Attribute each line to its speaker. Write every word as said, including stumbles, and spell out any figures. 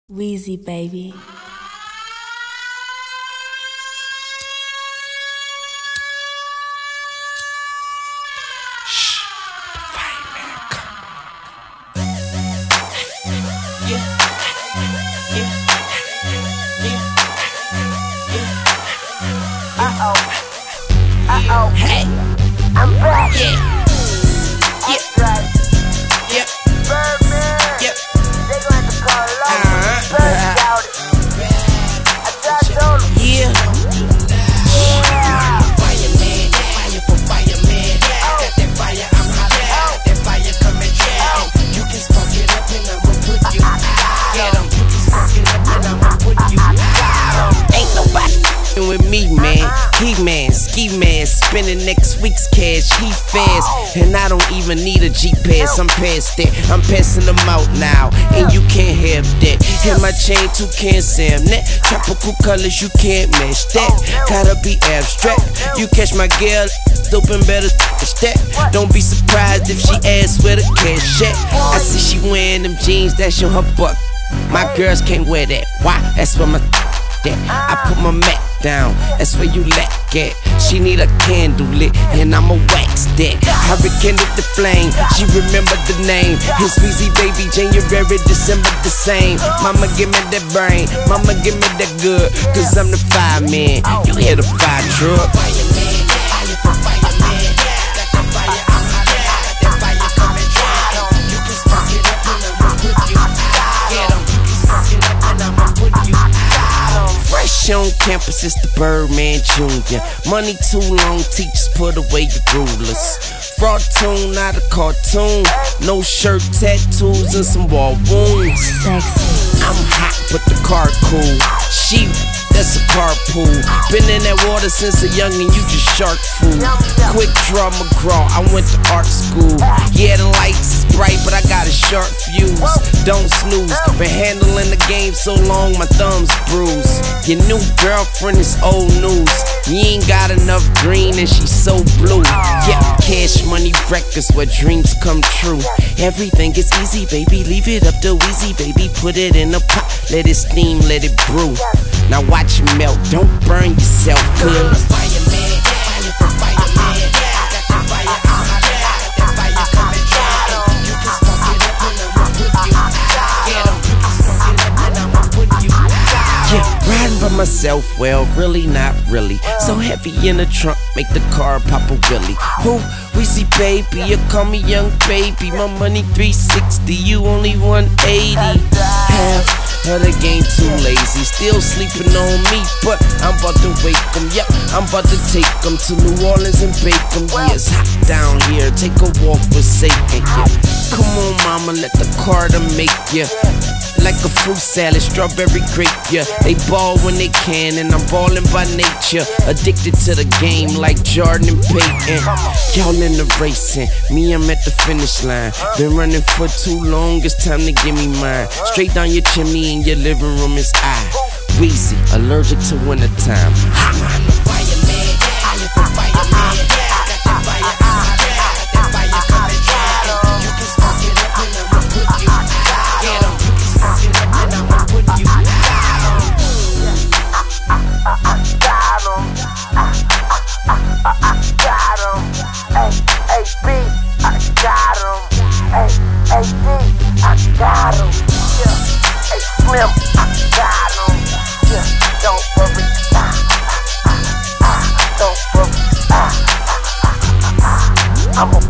Speaker 1: Weezy, baby.
Speaker 2: Shh, the fireman coming. Yeah, yeah, yeah, yeah. Uh oh, uh oh. Hey, I'm back. Yeah, yeah, right. Yeah, Birdman. Yep. They gon' have to call Low. Uh-huh. Bird about it. I tried told him. Yeah. Yeah. Fireman, fire for fireman. Oh. Got that fire, I'm hot. Oh. That fire coming down. Oh. You can spark it up and I'ma put you out. Get 'em. You can spark it up and I'ma put you out. Ain't nobody with me, man. He man, ski man, spending next week's cash. He fast, and I don't even need a G pass. I'm past that, I'm passing them out now, and you can't have that. And my chain too can't Sam that. Tropical colors, you can't match that. Gotta be abstract. You catch my girl, open better catch that. Don't be surprised if she asks where the cash at. I see she wearing them jeans that's on her butt. My girls can't wear that. Why? That's where my that. I put my Mac down, that's where you lack at. She need a candle lit, and I'ma wax that. I rekindled the flame, she remembered the name. It's Weezy, baby, January, December the same. Mama give me that brain, mama give me that good, cause I'm the fireman. You hear the fire truck? Fireman, fire for fireman. Got the fire, I'm hot. Got that fire coming down. You can spark it up and I'ma put you out. Get 'em, you can spark it up and I'ma put you out. Fresh on campus, it's the Birdman Junior Money too long, teachers put away your rulers. Fraud tune, not a cartoon. No shirt, tattoos, and some wall wounds.
Speaker 1: Sexy.
Speaker 2: I'm hot, but the car cool. She, that's a carpool. Been in that water since a youngin', you just shark food. Quick draw McGraw, I went to art school. Yeah, the lights is bright, but I got a sharp fuse. Don't snooze, been handling the game so long, my thumb's bruised. Your new girlfriend is old news. You ain't got enough green and she's so blue. Yeah, cash money records where dreams come true. Everything is easy, baby, leave it up to Weezy, baby. Put it in a pot, let it steam, let it brew. Now watch it melt, don't burn yourself, cuz fireman, fire for fireman. Got that fire, I'm hot. Got that fire coming down. You can spark it up and I'ma put you out. Get 'em, you can spark it up and I'ma put you out. Yeah, riding by myself, well, really not really. So heavy in the trunk, make the car pop a wheelie. Who? Weezy, baby, you call me young baby. My money three sixty, you only one eighty. Half of the game too lazy, still sleeping on me, but I'm about to wake 'em. Yep, I'm about to take 'em to New Orleans and bake 'em. Yeah, it's hot down here, take a walk with Satan. Yeah, come on, mama, let the Carter make ya. Like a fruit salad, strawberry grape, yeah. They ball when they can, and I'm ballin' by nature. Addicted to the game like Jordan and Peyton. Y'all in the racing, me, I'm at the finish line. Been running for too long, it's time to give me mine. Straight down your chimney in your living room is I, Weezy, allergic to wintertime. I'm the fireman, fire for fireman. Got that fire, I'm hot. Got that fire coming down. You can spark it up and I'ma put you out. Get 'em, you can spark it up and I'ma put you out. I got 'em. I got 'em. Hey, hey, B, I got 'em. Hey, hey, D, I got 'em. Yeah, hey, Slim, I got 'em. Yeah, don't worry. Ah, ah, ah, don't worry. Ah, ah, ah, ah, I'm a